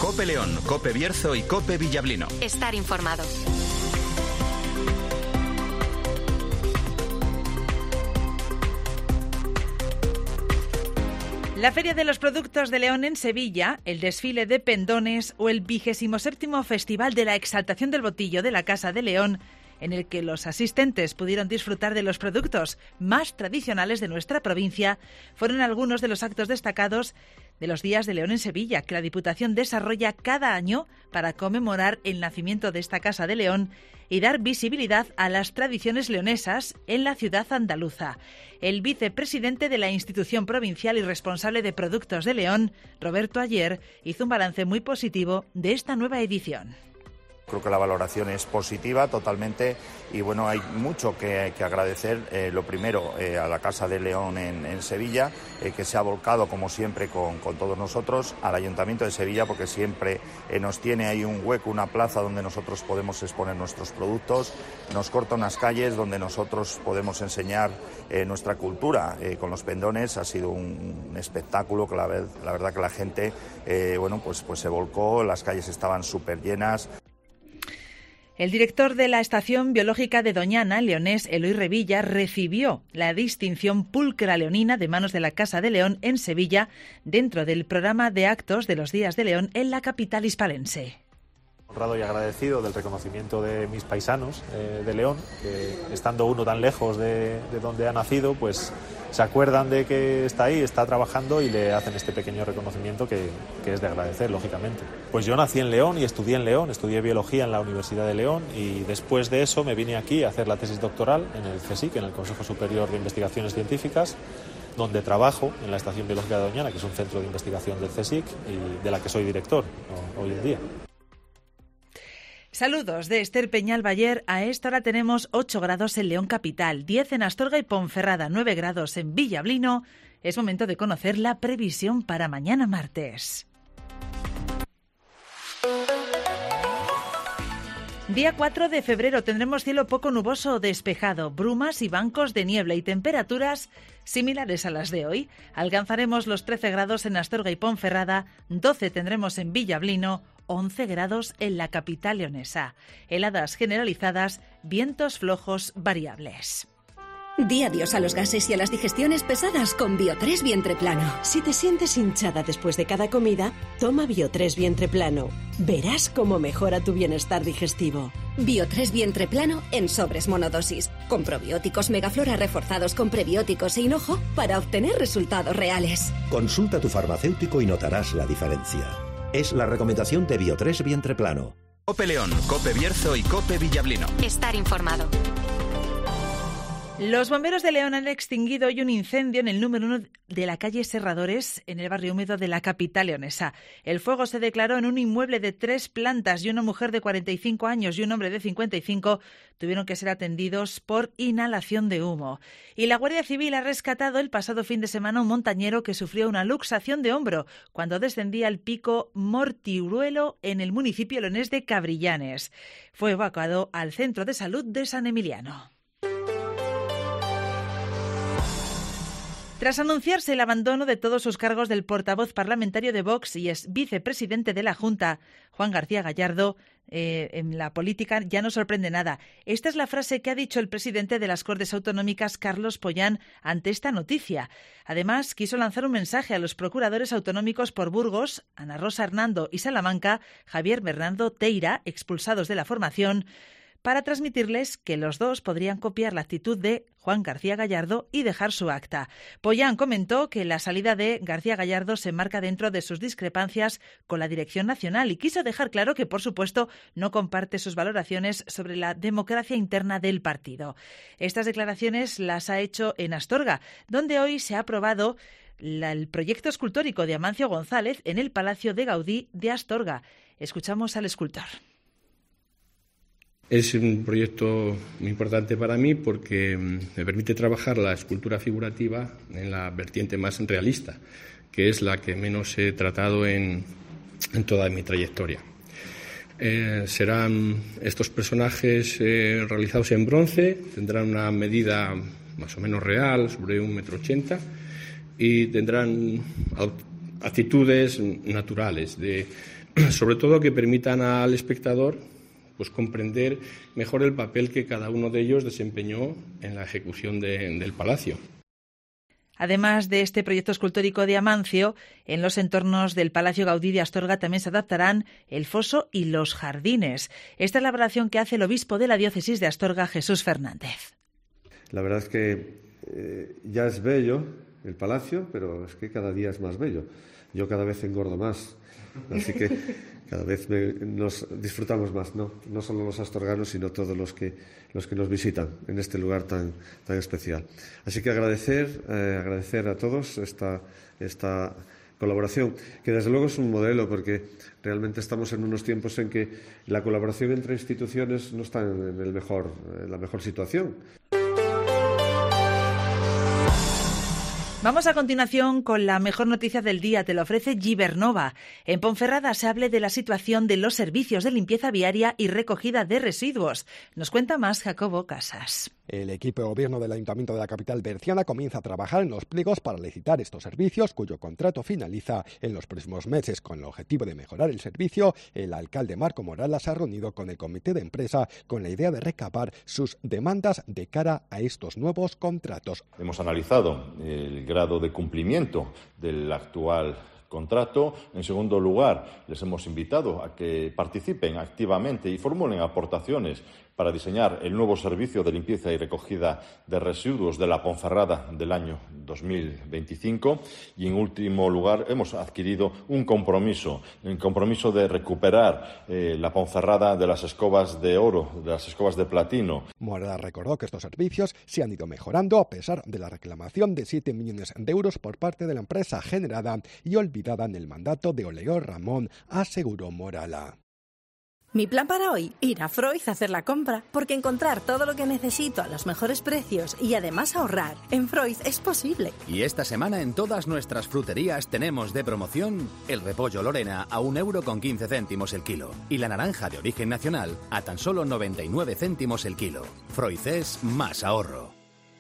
COPE León, COPE Bierzo y COPE Villablino. Estar informado. La Feria de los Productos de León en Sevilla, el desfile de pendones o el 27º Festival de la Exaltación del Botillo de la Casa de León, en el que los asistentes pudieron disfrutar de los productos más tradicionales de nuestra provincia, fueron algunos de los actos destacados de los Días de León en Sevilla, que la Diputación desarrolla cada año para conmemorar el nacimiento de esta Casa de León y dar visibilidad a las tradiciones leonesas en la ciudad andaluza. El vicepresidente de la institución provincial y responsable de Productos de León, Roberto Ayer, hizo un balance muy positivo de esta nueva edición. Creo que la valoración es positiva totalmente y bueno, hay mucho que agradecer. Lo primero a la Casa de León en Sevilla, que se ha volcado como siempre con todos nosotros, al Ayuntamiento de Sevilla, porque siempre nos tiene ahí un hueco, una plaza donde nosotros podemos exponer nuestros productos, nos corta unas calles donde nosotros podemos enseñar nuestra cultura con los pendones. Ha sido un espectáculo que la verdad que la gente pues se volcó, las calles estaban súper llenas. El director de la Estación Biológica de Doñana, leonés Eloy Revilla, recibió la distinción Pulcra Leonina de manos de la Casa de León en Sevilla, dentro del programa de actos de los Días de León en la capital hispalense. Honrado y agradecido del reconocimiento de mis paisanos de León, que estando uno tan lejos de donde ha nacido, pues se acuerdan de que está ahí, está trabajando y le hacen este pequeño reconocimiento que es de agradecer, lógicamente. Pues yo nací en León y estudié en León, estudié biología en la Universidad de León y después de eso me vine aquí a hacer la tesis doctoral en el CSIC, en el Consejo Superior de Investigaciones Científicas, donde trabajo en la Estación Biológica de Doñana, que es un centro de investigación del CSIC y de la que soy director hoy en día. Saludos de Esther Peñal Bayer. A esta hora tenemos 8 grados en León capital, 10 en Astorga y Ponferrada, 9 grados en Villablino. Es momento de conocer la previsión para mañana martes. Día 4 de febrero tendremos cielo poco nuboso o despejado, brumas y bancos de niebla y temperaturas similares a las de hoy. Alcanzaremos los 13 grados en Astorga y Ponferrada, 12 tendremos en Villablino, 11 grados en la capital leonesa. Heladas generalizadas, vientos flojos variables. Di adiós a los gases y a las digestiones pesadas con Bio3 Vientre Plano. Si te sientes hinchada después de cada comida, toma Bio3 Vientre Plano. Verás cómo mejora tu bienestar digestivo. Bio3 Vientre Plano en sobres monodosis, con probióticos Megaflora reforzados con prebióticos e hinojo para obtener resultados reales. Consulta a tu farmacéutico y notarás la diferencia. Es la recomendación de Bio3 Vientre Plano. COPE León, COPE Bierzo y COPE Villablino. Estar informado. Los bomberos de León han extinguido hoy un incendio en el número 1 de la calle Serradores, en el barrio húmedo de la capital leonesa. El fuego se declaró en un inmueble de 3 plantas y una mujer de 45 años y un hombre de 55 tuvieron que ser atendidos por inhalación de humo. Y la Guardia Civil ha rescatado el pasado fin de semana a un montañero que sufrió una luxación de hombro cuando descendía el pico Mortiuruelo en el municipio leonés de Cabrillanes. Fue evacuado al Centro de Salud de San Emiliano. Tras anunciarse el abandono de todos sus cargos del portavoz parlamentario de Vox y es vicepresidente de la Junta, Juan García Gallardo, en la política ya no sorprende nada. Esta es la frase que ha dicho el presidente de las Cortes Autonómicas, Carlos Pollán, ante esta noticia. Además, quiso lanzar un mensaje a los procuradores autonómicos por Burgos, Ana Rosa Hernando y Salamanca, Javier Bernardo Teira, expulsados de la formación, para transmitirles que los dos podrían copiar la actitud de Juan García Gallardo y dejar su acta. Pollán comentó que la salida de García Gallardo se enmarca dentro de sus discrepancias con la dirección nacional y quiso dejar claro que, por supuesto, no comparte sus valoraciones sobre la democracia interna del partido. Estas declaraciones las ha hecho en Astorga, donde hoy se ha aprobado el proyecto escultórico de Amancio González en el Palacio de Gaudí de Astorga. Escuchamos al escultor. Es un proyecto muy importante para mí porque me permite trabajar la escultura figurativa en la vertiente más realista, que es la que menos he tratado en toda mi trayectoria. Serán estos personajes realizados en bronce, tendrán una medida más o menos real, sobre 1,80 m, y tendrán actitudes naturales de sobre todo que permitan al espectador pues comprender mejor el papel que cada uno de ellos desempeñó en la ejecución del palacio. Además de este proyecto escultórico de Amancio, en los entornos del Palacio Gaudí de Astorga también se adaptarán el foso y los jardines. Esta es la valoración que hace el obispo de la diócesis de Astorga, Jesús Fernández. La verdad es que ya es bello el palacio, pero es que cada día es más bello. Yo cada vez engordo más, así que cada vez nos disfrutamos más, no solo los astorganos, sino todos los que nos visitan en este lugar tan especial. Así que agradecer a todos esta colaboración, que desde luego es un modelo, porque realmente estamos en unos tiempos en que la colaboración entre instituciones no está en la mejor situación. Vamos a continuación con la mejor noticia del día. Te lo ofrece Gibernova. En Ponferrada se habla de la situación de los servicios de limpieza viaria y recogida de residuos. Nos cuenta más Jacobo Casas. El equipo de gobierno del Ayuntamiento de la capital berciana comienza a trabajar en los pliegos para licitar estos servicios, cuyo contrato finaliza en los próximos meses. Con el objetivo de mejorar el servicio, el alcalde Marco Morala se ha reunido con el comité de empresa con la idea de recabar sus demandas de cara a estos nuevos contratos. Hemos analizado el grado de cumplimiento del actual contrato. En segundo lugar, les hemos invitado a que participen activamente y formulen aportaciones para diseñar el nuevo servicio de limpieza y recogida de residuos de la Ponferrada del año 2025. Y en último lugar, hemos adquirido un compromiso, el compromiso de recuperar la Ponferrada de las escobas de oro, de las escobas de platino. Morada recordó que estos servicios se han ido mejorando a pesar de la reclamación de 7 millones de euros por parte de la empresa generada y olvidada en el mandato de Oleó Ramón, aseguró Morala. Mi plan para hoy, ir a Freud a hacer la compra, porque encontrar todo lo que necesito a los mejores precios y además ahorrar en Freud es posible. Y esta semana en todas nuestras fruterías tenemos de promoción el repollo Lorena a 1,15 € el kilo y la naranja de origen nacional a tan solo 99 céntimos el kilo. Freud es más ahorro.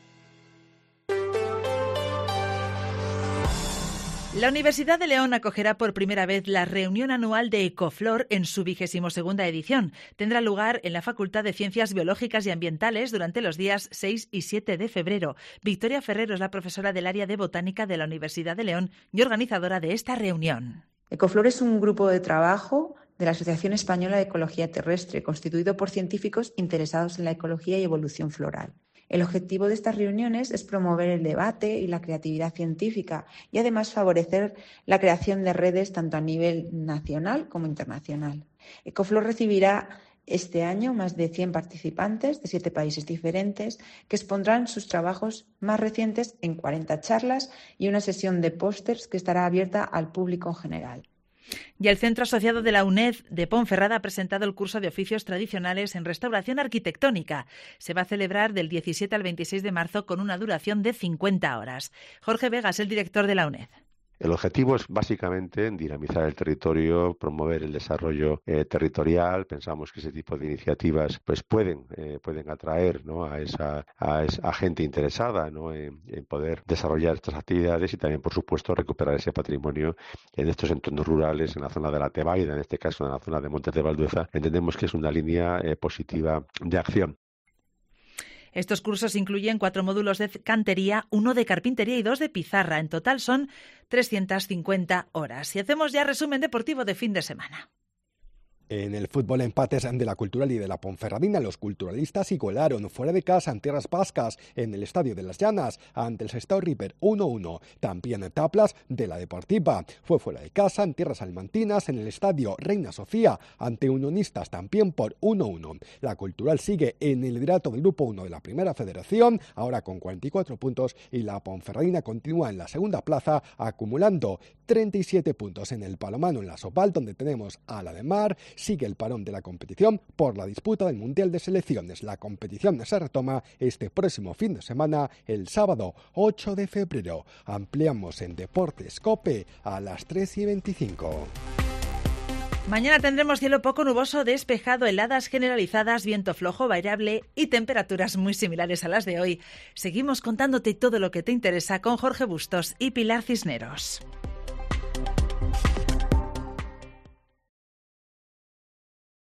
La Universidad de León acogerá por primera vez la reunión anual de Ecoflor en su 22ª edición. Tendrá lugar en la Facultad de Ciencias Biológicas y Ambientales durante los días 6 y 7 de febrero. Victoria Ferrero es la profesora del área de Botánica de la Universidad de León y organizadora de esta reunión. Ecoflor es un grupo de trabajo de la Asociación Española de Ecología Terrestre, constituido por científicos interesados en la ecología y evolución floral. El objetivo de estas reuniones es promover el debate y la creatividad científica y además favorecer la creación de redes tanto a nivel nacional como internacional. Ecoflor recibirá este año más de 100 participantes de 7 países diferentes que expondrán sus trabajos más recientes en 40 charlas y una sesión de pósters que estará abierta al público en general. Y el Centro Asociado de la UNED de Ponferrada ha presentado el curso de oficios tradicionales en restauración arquitectónica. Se va a celebrar del 17 al 26 de marzo con una duración de 50 horas. Jorge Vegas, el director de la UNED. El objetivo es básicamente dinamizar el territorio, promover el desarrollo territorial. Pensamos que ese tipo de iniciativas pues pueden atraer, ¿no?, a esa gente interesada, ¿no?, en poder desarrollar estas actividades y también, por supuesto, recuperar ese patrimonio en estos entornos rurales, en la zona de la Tebaida, en este caso en la zona de Montes de Valdueza. Entendemos que es una línea positiva de acción. Estos cursos incluyen 4 módulos de cantería, 1 de carpintería y 2 de pizarra. En total son 350 horas. Y hacemos ya resumen deportivo de fin de semana. En el fútbol, empates de la Cultural y de la Ponferradina. Los culturalistas igualaron fuera de casa en tierras vascas en el Estadio de las Llanas ante el Sestao River 1-1. También en Taplas de la Deportiva. Fue fuera de casa en tierras salmantinas en el Estadio Reina Sofía ante Unionistas también por 1-1. La Cultural sigue en el liderato del Grupo 1 de la Primera Federación, ahora con 44 puntos, y la Ponferradina continúa en la segunda plaza acumulando 37 puntos. En el Palomano, en la Sopal, donde tenemos a la de Mar, sigue el parón de la competición por la disputa del Mundial de Selecciones. La competición se retoma este próximo fin de semana, el sábado 8 de febrero. Ampliamos en Deportes COPE a las 3:25. Mañana tendremos cielo poco nuboso, despejado, heladas generalizadas, viento flojo, variable y temperaturas muy similares a las de hoy. Seguimos contándote todo lo que te interesa con Jorge Bustos y Pilar Cisneros.